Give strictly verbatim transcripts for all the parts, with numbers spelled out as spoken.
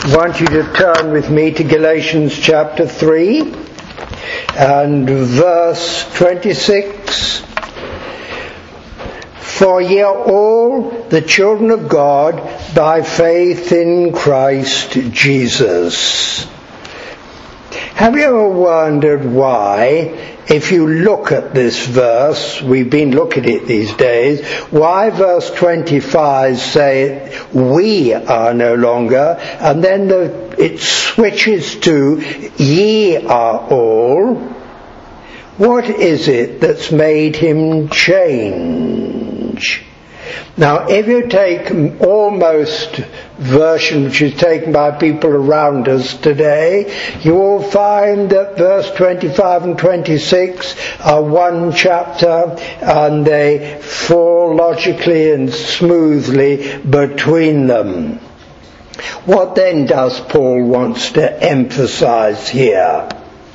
I want you to turn with me to Galatians chapter three and verse twenty-six. For ye are all the children of God by faith in Christ Jesus. Have you ever wondered why, if you look at this verse, we've been looking at it these days, why verse twenty-five say we are no longer, and then the, it switches to ye are all? What is it that's made him change? Now, if you take almost version which is taken by people around us today, you will find that verse twenty-five and twenty-six are one chapter and they fall logically and smoothly between them. What then does Paul wants to emphasize here?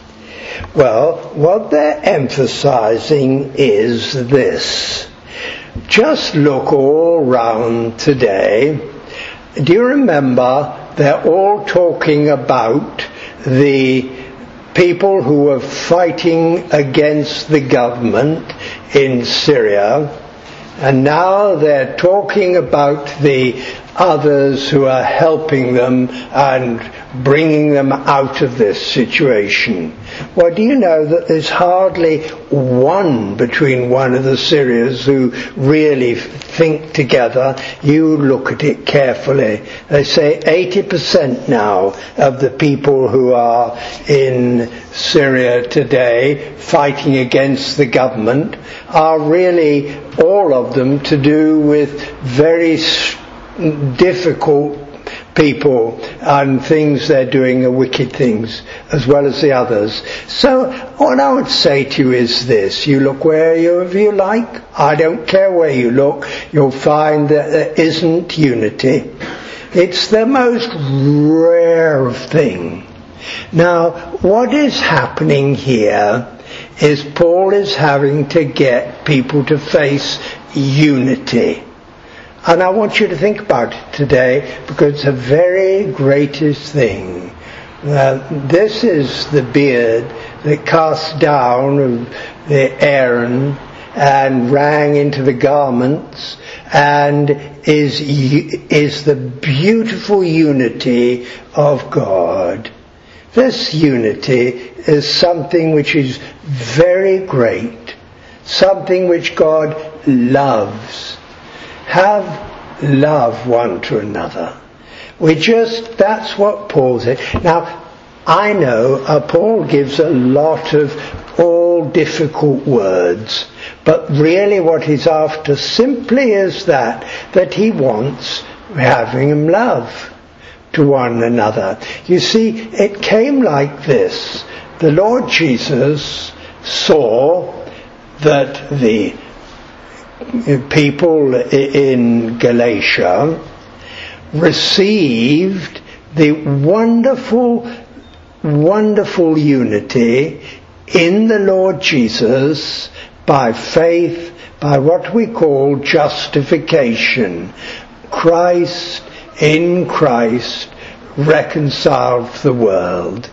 Well, what they're emphasizing is this. Just look all round today. Do you remember they're all talking about the people who are fighting against the government in Syria, and now they're talking about the others who are helping them and bringing them out of this situation. Well, do you know that there's hardly one between one of the Syrians who really think together? You look at it carefully. They say eighty percent now of the people who are in Syria today fighting against the government are really all of them to do with very difficult people and things they're doing are wicked things as well as the others. So what I would say to you is this: you look wherever you like, I don't care where you look, you'll find that there isn't unity. It's the most rare thing. Now, what is happening here is Paul is having to get people to face unity. And I want you to think about it today, because it's the very greatest thing. Uh, this is the beard that cast down of the Aaron and rang into the garments, and is is the beautiful unity of God. This unity is something which is very great, something which God loves. Have love one to another. We just, that's what Paul said. Now, I know uh, Paul gives a lot of all difficult words, but really what he's after simply is that, that he wants having love to one another. You see, it came like this. The Lord Jesus saw that the people in Galatia received the wonderful, wonderful unity in the Lord Jesus by faith, by what we call justification. Christ, in Christ, reconciled the world.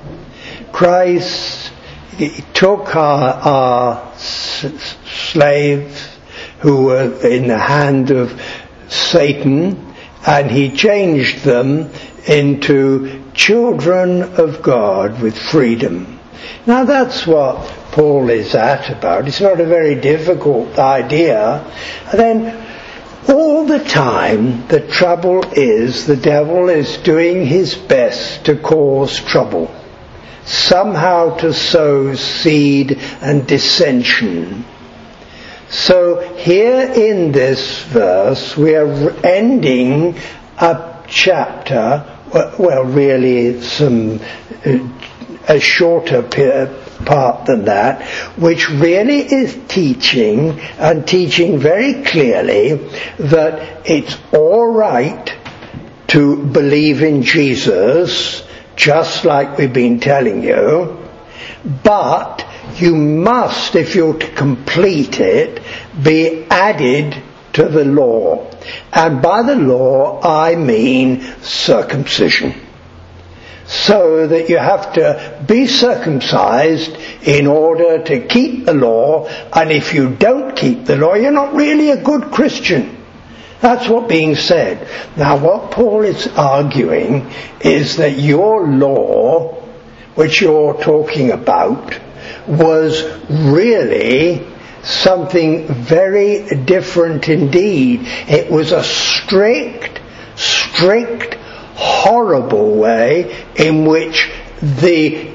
Christ took our, our s- slaves who were in the hand of Satan, and he changed them into children of God with freedom. Now that's what Paul is at about. It's not a very difficult idea. And then all the time the trouble is the devil is doing his best to cause trouble, somehow to sow seed and dissension. So here in this verse we are ending a chapter, well really some a shorter part than that, which really is teaching and teaching very clearly that it's all right to believe in Jesus, just like we've been telling you, but you must, if you're to complete it, be added to the law. And by the law, I mean circumcision. so that you have to be circumcised in order to keep the law, and if you don't keep the law, you're not really a good Christian. That's what's being said. Now what Paul is arguing is that your law, which you're talking about, was really something very different indeed. It was a strict, strict, horrible way in which the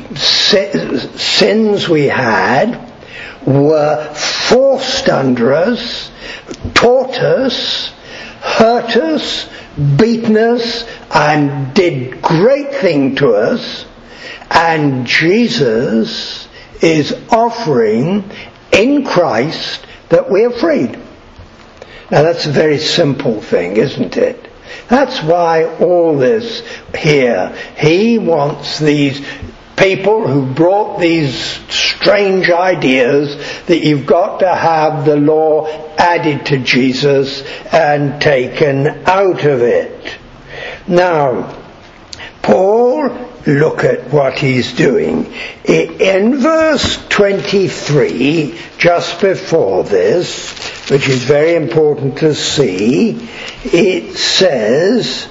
sins we had were forced under us, taught us, hurt us, beaten us, and did great things to us. And Jesus is offering in Christ that we're freed. Now that's a very simple thing, isn't it? That's why all this here, he wants these people who brought these strange ideas that you've got to have the law added to Jesus and taken out of it. Now, Paul, look at what he's doing. In verse twenty-three, just before this, which is very important to see, it says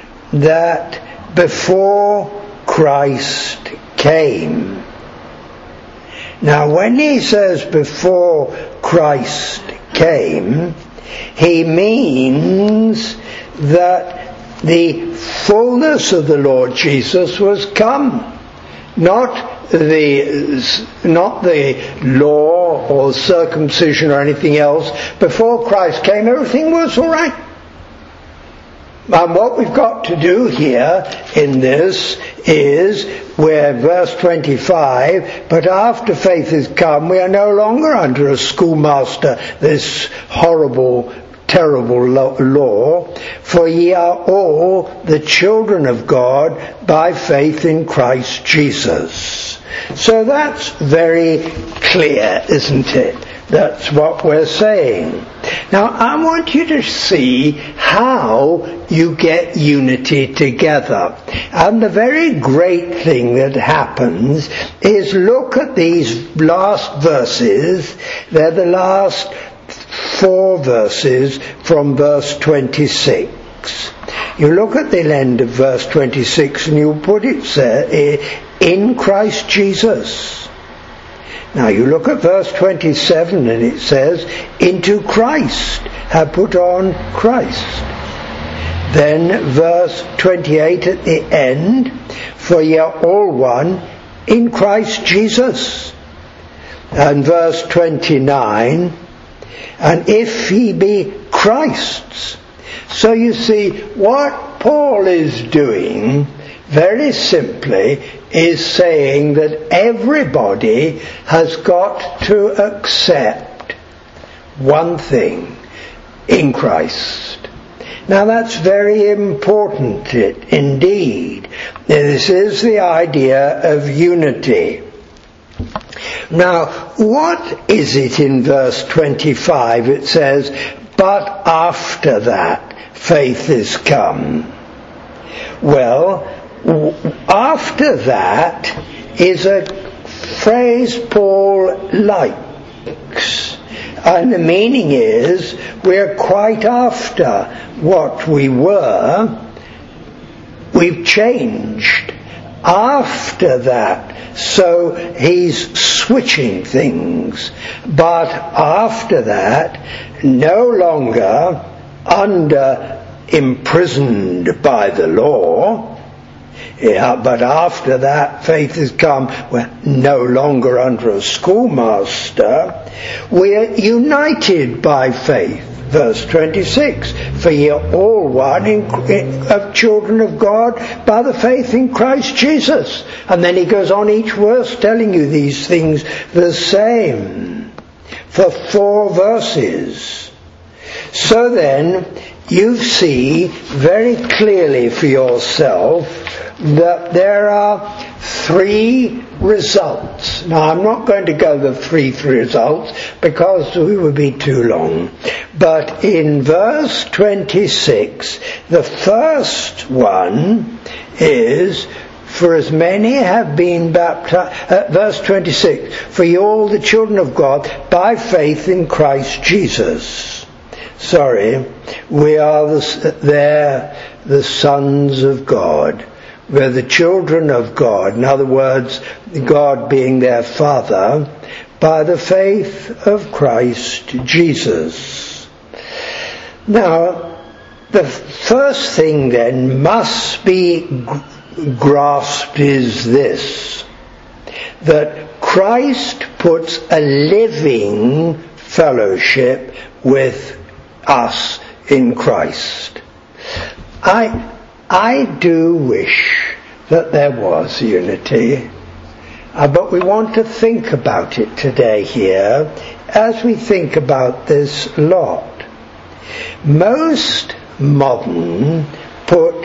that before Christ came. Now when he says before Christ came, he means that the fullness of the Lord Jesus was come. Not the, not the law or circumcision or anything else. Before Christ came, everything was alright. And what we've got to do here in this is, we're verse twenty-five, but after faith is come, we are no longer under a schoolmaster, this horrible, terrible law, for ye are all the children of God by faith in Christ Jesus. So that's very clear, isn't it? That's what we're saying. Now I want you to see how you get unity together. And the very great thing that happens is, look at these last verses. They're the last four verses from verse twenty-six. You look at the end of verse twenty-six and you put it there, in Christ Jesus. Now you look at verse twenty-seven and it says, into Christ have put on Christ. Then verse twenty-eight at the end, for ye are all one in Christ Jesus. And verse twenty-nine, and if he be Christ's. So you see, what Paul is doing, very simply, is saying that everybody has got to accept one thing in Christ. Now that's very important indeed. This is the idea of unity. Now, what is it in verse twenty-five? It says, but after that, faith is come. Well, after that is a phrase Paul likes. And the meaning is, we're quite after what we were. We've changed. After that. So he's switching things. But after that, no longer under imprisoned by the law. Yeah, but after that, faith has come. We're no longer under a schoolmaster. We're united by faith. Verse twenty-six, for ye are all one in, in, of children of God by the faith in Christ Jesus. And then he goes on each verse telling you these things the same. For four verses. So then, you see very clearly for yourself that there are three results. Now I'm not going to go the three, three results because we would be too long. But in verse twenty-six, the first one is For as many have been baptized, uh, verse twenty-six, for you all the children of God by faith in Christ Jesus. Sorry, we are the, they're the sons of God. We're the children of God. In other words, God being their Father, by the faith of Christ Jesus. Now, the first thing then must be grasped is this, that Christ puts a living fellowship with us in Christ. I I do wish that there was unity, uh, but we want to think about it today here as we think about this lot. Most modern put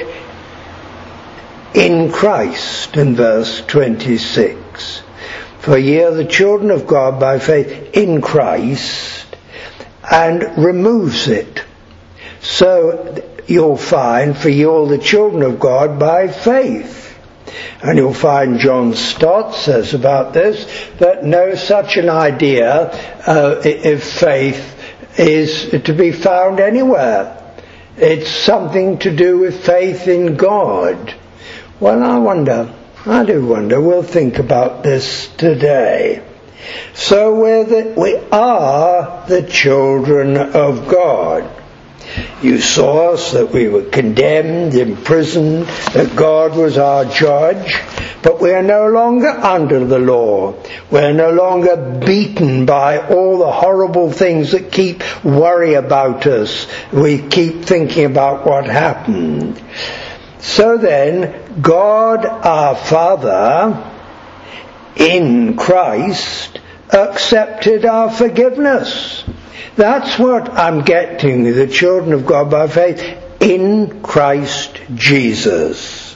in Christ in verse twenty-six. For ye are the children of God by faith in Christ, and removes it. So you'll find, for you all the children of God by faith. And you'll find John Stott says about this, that no such an idea uh, if faith is to be found anywhere. It's something to do with faith in God. Well, I wonder, I do wonder, we'll think about this today. So we're the, we are the children of God. You saw us that we were condemned, imprisoned, that God was our judge, but we are no longer under the law. We're no longer beaten by all the horrible things that keep worry about us. We keep thinking about what happened. So then, God our Father in Christ accepted our forgiveness. That's what I'm getting, the children of God by faith in Christ Jesus.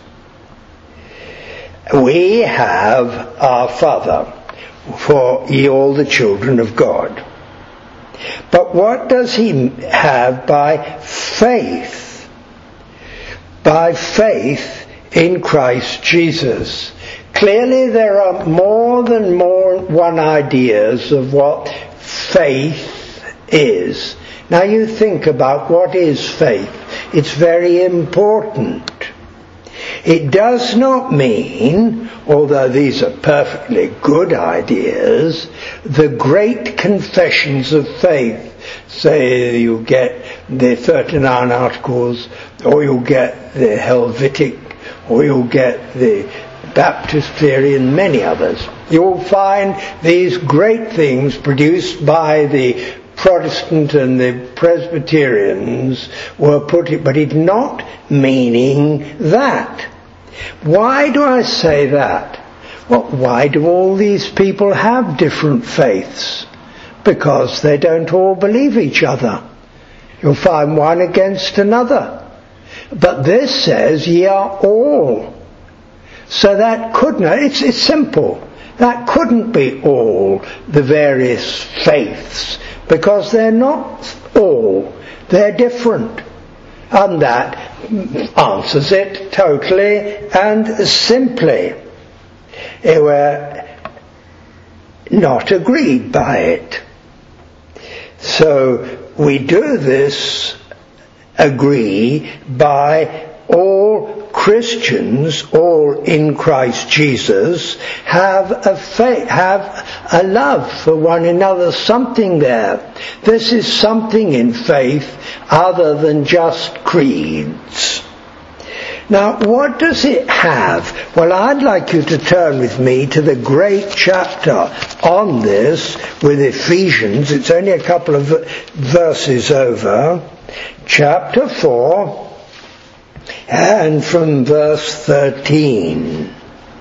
We have our Father, for ye all the children of God. But what does he have by faith? By faith in Christ Jesus. Clearly there are more than more one ideas of what faith is. Now you think about what is faith. It's very important. It does not mean, although these are perfectly good ideas, the great confessions of faith. Say you get the thirty-nine Articles, or you'll get the Helvetic, or you'll get the Baptist theory and many others. You'll find these great things produced by the Protestant and the Presbyterians were put it, but it's not meaning that. Why do I say that? Well, why do all these people have different faiths? Because they don't all believe each other. You'll find one against another. But this says ye are all. So that couldn't, it's, it's simple. That couldn't be all the various faiths, because they're not all. They're different. And that answers it totally and simply. They were not agreed by it. So we do this agree by all Christians, all in Christ Jesus, have a faith, have a love for one another, something there. This is something in faith other than just creeds. Now, what does it have? Well, I'd like you to turn with me to the great chapter on this with Ephesians. It's only a couple of verses over. Chapter four. And from verse thirteen.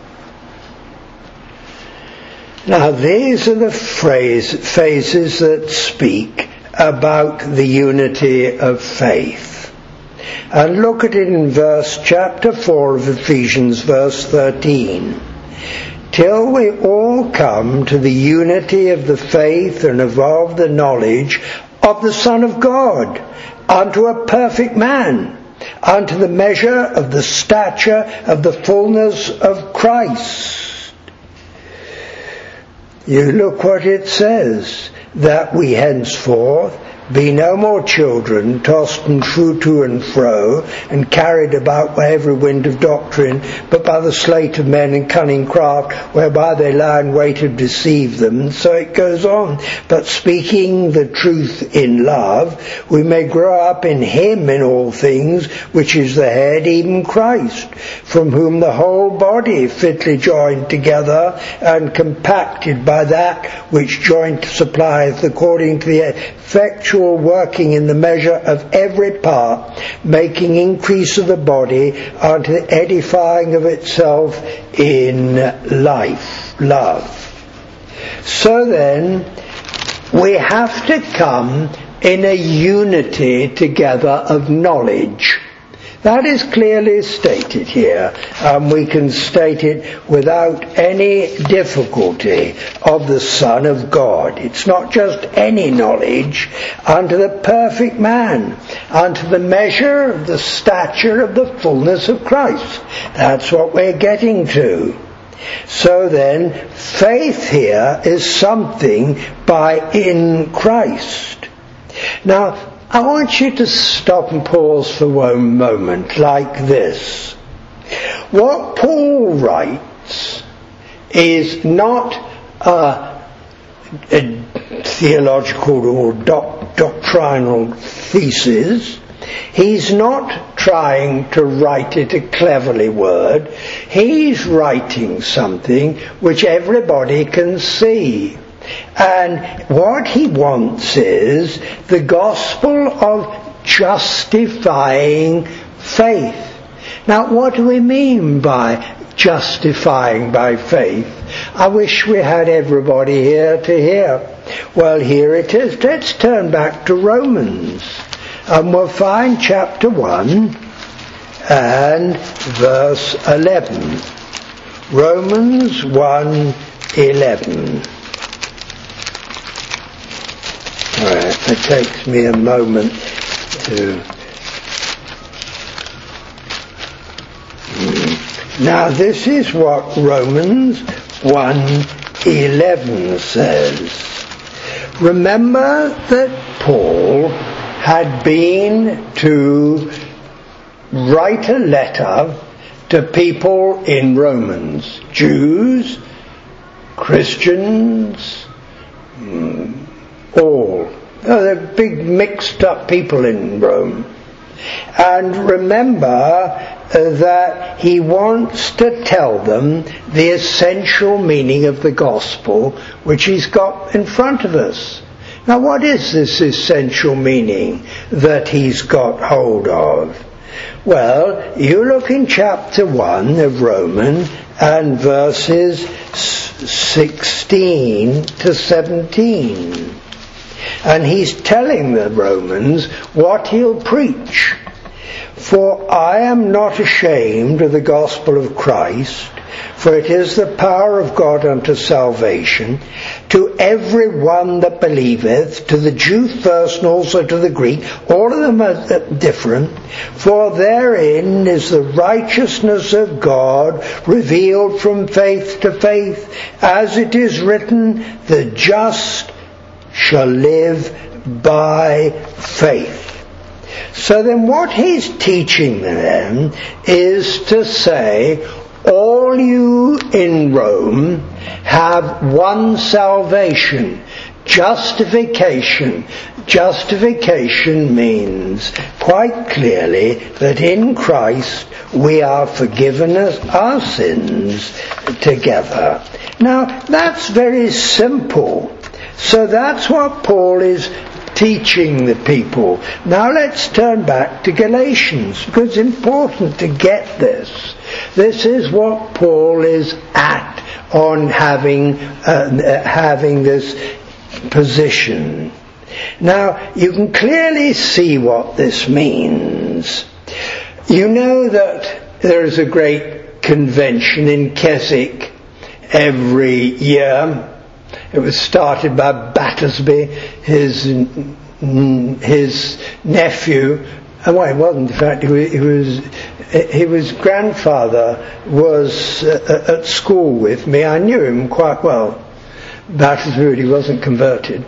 Now these are the phrase, phases that speak about the unity of faith. And look at it in verse chapter four of Ephesians, verse thirteen. Till we all come to the unity of the faith and of the knowledge of the Son of God, unto a perfect man, unto the measure of the stature of the fullness of Christ. You look what it says, that we henceforth be no more children, tossed and through to and fro, and carried about by every wind of doctrine, but by the sleight of men and cunning craft, whereby they lie in wait to deceive them. And so it goes on. But speaking the truth in love, we may grow up in him in all things, which is the head, even Christ, from whom the whole body fitly joined together and compacted by that which joint supplieth, according to the effectual working in the measure of every part, making increase of the body unto the edifying of itself in life, love. So then, we have to come in a unity together of knowledge. That is clearly stated here, and we can state it without any difficulty, of the Son of God. It's not just any knowledge, unto the perfect man, unto the measure of the stature of the fullness of Christ. That's what we're getting to. So then, faith here is something by in Christ. Now, I want you to stop and pause for one moment like this. What Paul writes is not a, a theological or doc, doctrinal thesis. He's not trying to write it a cleverly word. He's writing something which everybody can see. And what he wants is the gospel of justifying faith. Now, what do we mean by justifying by faith? I wish we had everybody here to hear. Well, here it is. Let's turn back to Romans. And we'll find chapter one and verse eleven. Romans one eleven. Alright, it takes me a moment to... Now this is what Romans one eleven says. Remember that Paul had been to write a letter to people in Romans, Jews, Christians, all. Oh, they're big mixed up people in Rome. And remember uh, that he wants to tell them the essential meaning of the gospel, which he's got in front of us. Now, what is this essential meaning that he's got hold of? Well, you look in chapter one of Romans and verses sixteen to seventeen. And he's telling the Romans what he'll preach. For I am not ashamed of the gospel of Christ, for it is the power of God unto salvation, to every one that believeth, to the Jew first and also to the Greek. All of them are different. For therein is the righteousness of God revealed from faith to faith, as it is written, the just shall live by faith. So then what he's teaching them is to say, all you in Rome have one salvation, justification. Justification means quite clearly that in Christ we are forgiven our sins together. Now that's very simple. So that's what Paul is teaching the people. Now let's turn back to Galatians, because it's important to get this. This is what Paul is at on having uh, having this position. Now you can clearly see what this means. You know that there is a great convention in Keswick every year. It was started by Battersby. His his nephew And well, he wasn't. In fact, he was, he was, his grandfather was uh, at school with me. I knew him quite well. Battersby, he wasn't converted.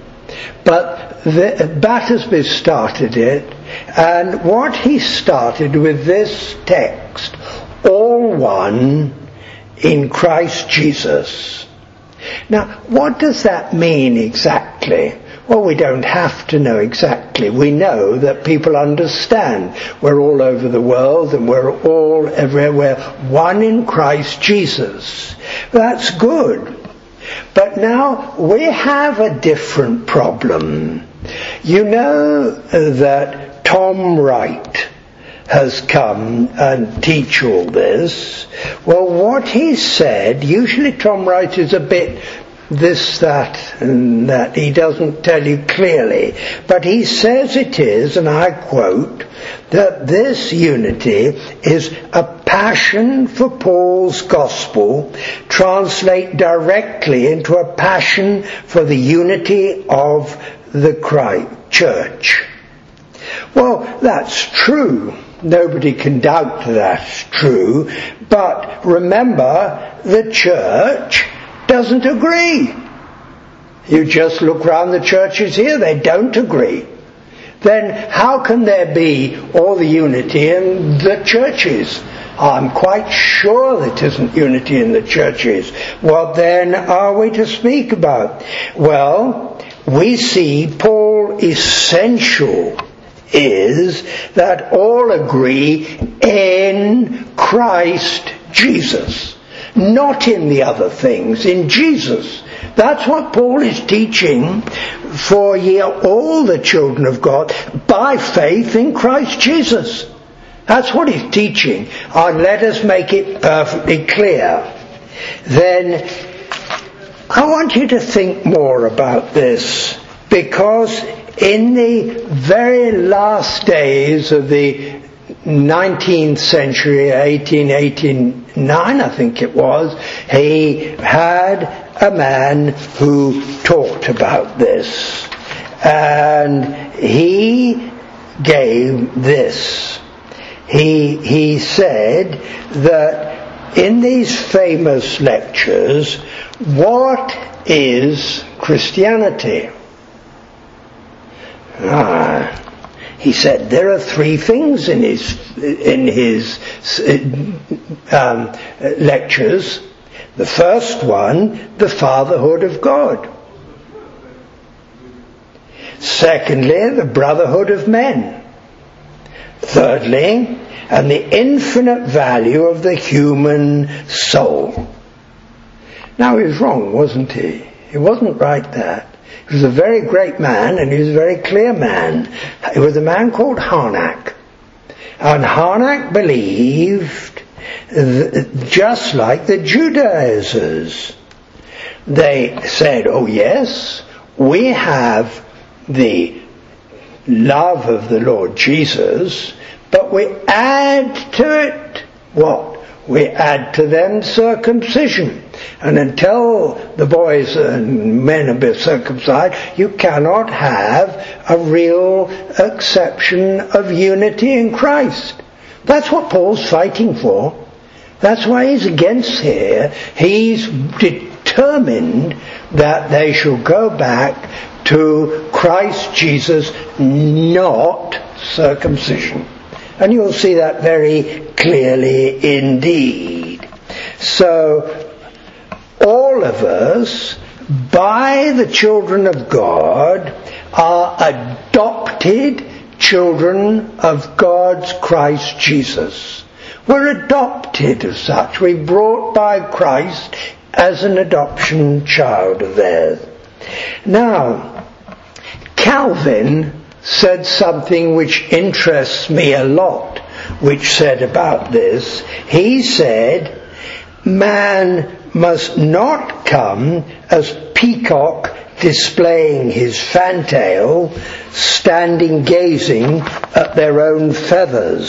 But the, Battersby started it, and what he started with this text, all one in Christ Jesus. Now, what does that mean exactly? Well, we don't have to know exactly. We know that people understand. We're all over the world and we're all everywhere, one in Christ Jesus. That's good. But now we have a different problem. You know that Tom Wright has come and teach all this. Well, what he said, usually Tom Wright is a bit this, that, and that. He doesn't tell you clearly. But he says it is, and I quote, that this unity is a passion for Paul's gospel, translate directly into a passion for the unity of the Christ church. Well, that's true. Nobody can doubt that's true. But remember, the church doesn't agree. You just look round the churches here, they don't agree. Then how can there be all the unity in the churches? I'm quite sure there isn't unity in the churches. What then are we to speak about? Well, we see Paul essential is that all agree in Christ Jesus. Not in the other things, in Jesus. That's what Paul is teaching. For ye are all the children of God by faith in Christ Jesus. That's what he's teaching. And let us make it perfectly clear. Then I want you to think more about this, because in the very last days of the nineteenth century, eighteen eighty-nine I think it was, he had a man who talked about this. And he gave this. He, he said that in these famous lectures, what is Christianity? Ah, he said there are three things in his in his um, lectures. The first one, the fatherhood of God. Secondly, the brotherhood of men. Thirdly, and the infinite value of the human soul. Now he was wrong, wasn't he? He wasn't right there. He was a very great man, and he was a very clear man. He was a man called Harnack. And Harnack believed, th- just like the Judaizers. They said, oh yes, we have the love of the Lord Jesus, but we add to it what? We add to them circumcision. And until the boys and men are been circumcised, you cannot have a real acceptance of unity in Christ. That's what Paul's fighting for. That's why he's against here. He's determined that they shall go back to Christ Jesus, not circumcision. And you'll see that very clearly indeed. So, all of us, by the children of God, are adopted children of God's Christ Jesus. We're adopted as such. We're brought by Christ as an adoption child of theirs. Now, Calvin said something which interests me a lot, which said about this. He said, man must not come as peacock displaying his fantail, standing gazing at their own feathers.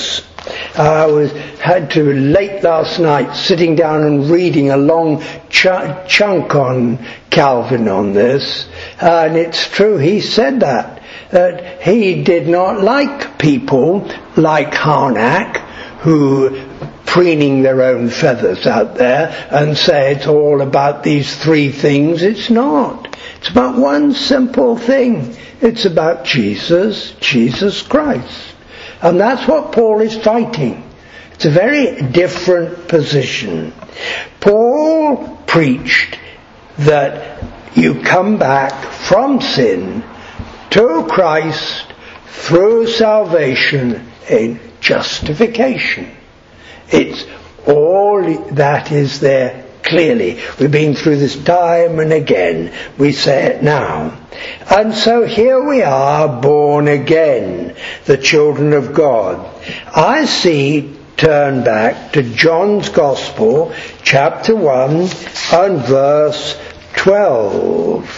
I was had to late last night sitting down and reading a long ch- chunk on Calvin on this, and it's true, he said that, that he did not like people like Harnack who preening their own feathers out there and say it's all about these three things. It's not. It's about one simple thing. It's about Jesus, Jesus Christ. And that's what Paul is fighting. It's a very different position. Paul preached that you come back from sin to Christ through salvation in justification. It's all that is there clearly. We've been through this time and again. We say it now. And so here we are, born again, the children of God. I see, turn back to John's Gospel, chapter one and verse twelve.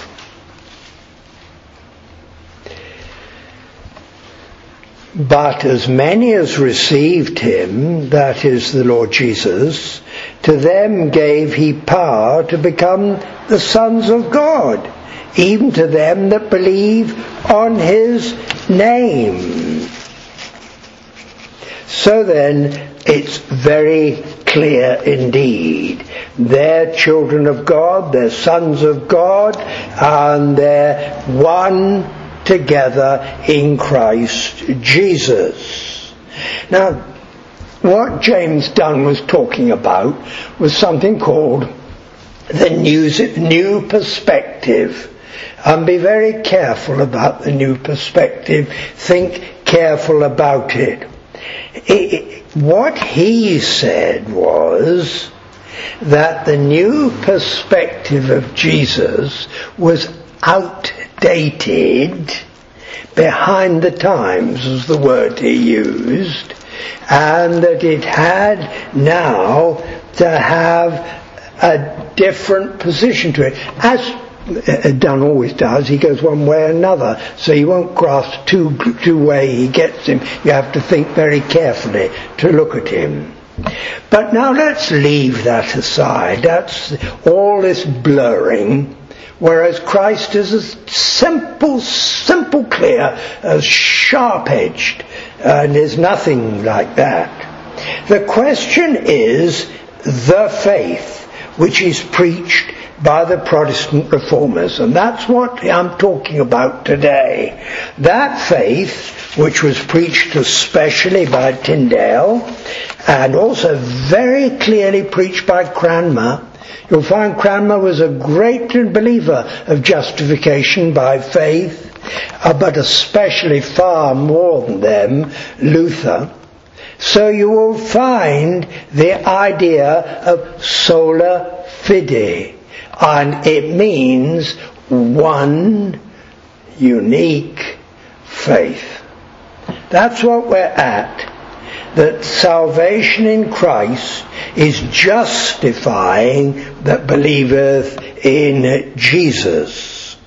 But as many as received him, that is the Lord Jesus, to them gave he power to become the sons of God, even to them that believe on his name. So then, it's very clear indeed. They're children of God, they're sons of God, and they're one together in Christ Jesus. Now, what James Dunn was talking about was something called the new, new perspective. And be very careful about the new perspective. Think careful about it. it what he said was that the new perspective of Jesus was outdated, behind the times was the word he used, and that it had now to have a different position to it. As Dunn always does, he goes one way or another, so you won't grasp two, two way he gets him. You have to think very carefully to look at him. But now let's leave that aside. That's all this blurring. Whereas Christ is as simple, simple, clear, as sharp-edged, and there's nothing like that. The question is the faith which is preached by the Protestant reformers, and that's what I'm talking about today. That faith, which was preached especially by Tyndale, and also very clearly preached by Cranmer. You'll find Cranmer was a great believer of justification by faith, uh, but especially far more than them, Luther. So you will find the idea of sola fide, and it means one unique faith. That's what we're at. That salvation in Christ is justifying that believeth in Jesus.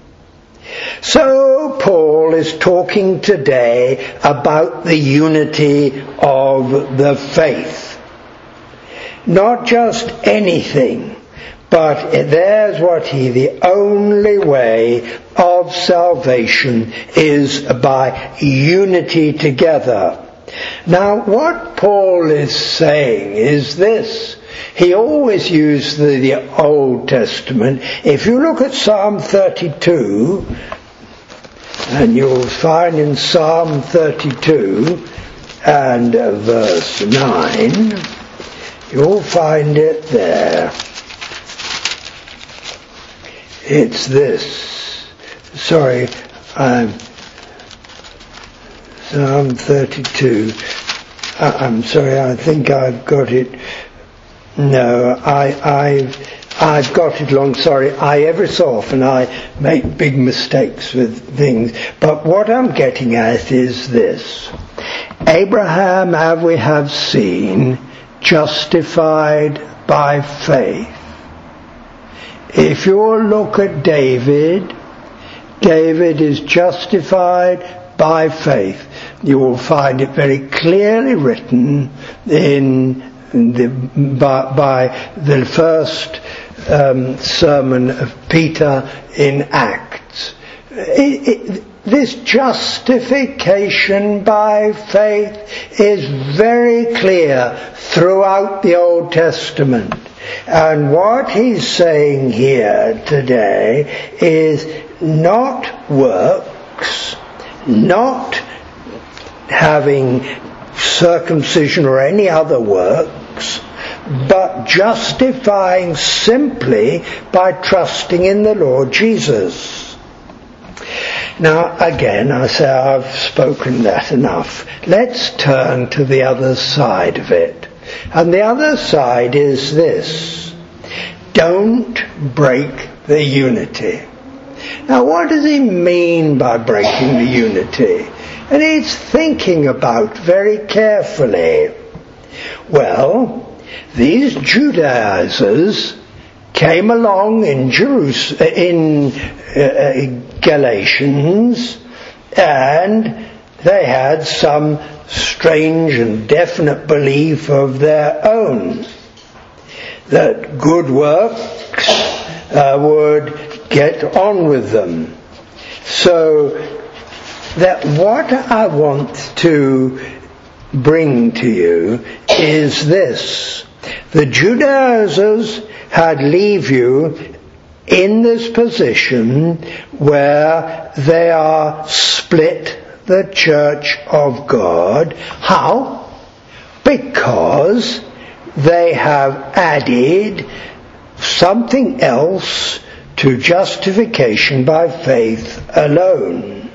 So Paul is talking today about the unity of the faith. Not just anything, but there's what he, the only way of salvation is by unity together. Now, what Paul is saying is this. He always used the, the Old Testament. If you look at Psalm thirty-two, and you'll find in Psalm thirty-two and uh, verse nine, you'll find it there. It's this. Sorry, I'm... Psalm thirty-two. Uh, I'm sorry, I think I've got it. No, I, I've, I've got it wrong. Sorry, I every so often I make big mistakes with things. But what I'm getting at is this. Abraham, as we have seen, justified by faith. If you look at David, David is justified by faith. you will find it very clearly written in the, by, by the first um, sermon of Peter in Acts. It, it, this justification by faith is very clear throughout the Old Testament. And what he's saying here today is not works, not having circumcision or any other works, but justifying simply by trusting in the Lord Jesus. Now again, I say I've spoken that enough. Let's turn to the other side of it. And the other side is this: don't break the unity. Now what does he mean by breaking the unity? And he's thinking about very carefully. Well, these Judaizers came along in Jerusalem, in uh, Galatians, and they had some strange and definite belief of their own, that good works uh, would get on with them. So that what I want to bring to you is this: the Judaizers had leave you in this position where they are split the church of God. How? Because they have added something else to justification by faith alone.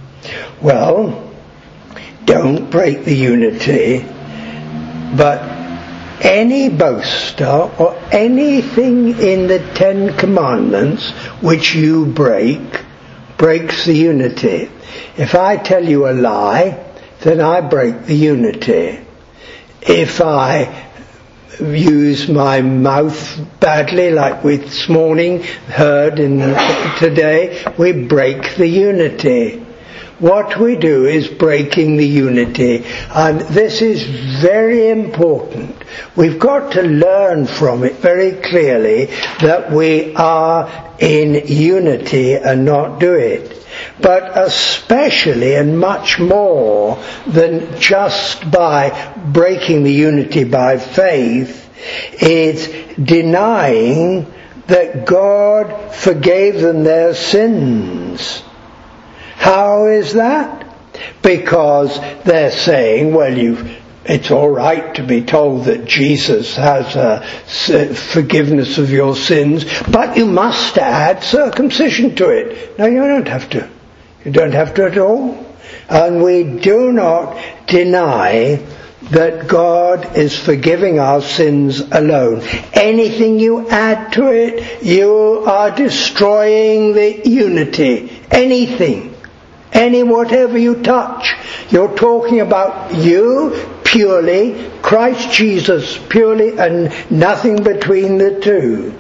Well, don't break the unity, but any boaster or anything in the Ten Commandments which you break, breaks the unity. If I tell you a lie, then I break the unity. If I use my mouth badly, like we this morning heard in today, we break the unity. What we do is breaking the unity, and this is very important. We've got to learn from it very clearly that we are in unity and not do it. But especially and much more than just by breaking the unity by faith, it's denying that God forgave them their sins. How is that? Because they're saying, well, you've, it's all right to be told that Jesus has a forgiveness of your sins, but you must add circumcision to it. No, you don't have to. You don't have to at all. And we do not deny that God is forgiving our sins alone. Anything you add to it, you are destroying the unity. Anything. Any whatever you touch, you're talking about you purely, Christ Jesus purely, and nothing between the two.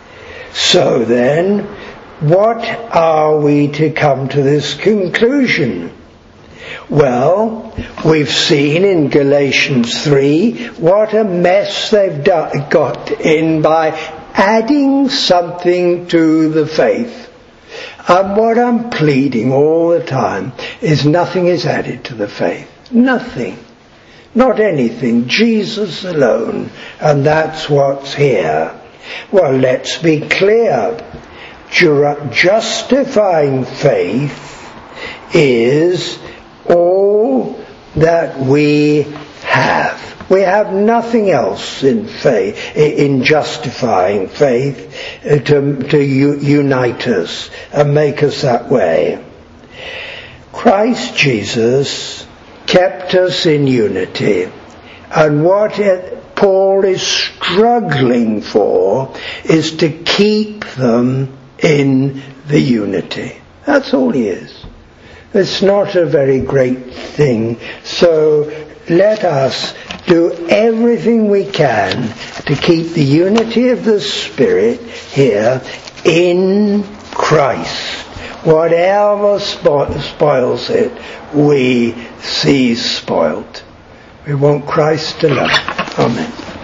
So then, what are we to come to this conclusion? Well, we've seen in Galatians three what a mess they've done, got in by adding something to the faith. And what I'm pleading all the time is nothing is added to the faith. Nothing. Not anything. Jesus alone. And that's what's here. Well, let's be clear. Justifying faith is all that we have. We have nothing else in faith, in justifying faith, to, to unite us and make us that way. Christ Jesus kept us in unity, and what it, Paul is struggling for is to keep them in the unity. That's all he is. It's not a very great thing. So let us do everything we can to keep the unity of the Spirit here in Christ. whatever spo- spoils it, we see spoiled. We want Christ to love. Amen.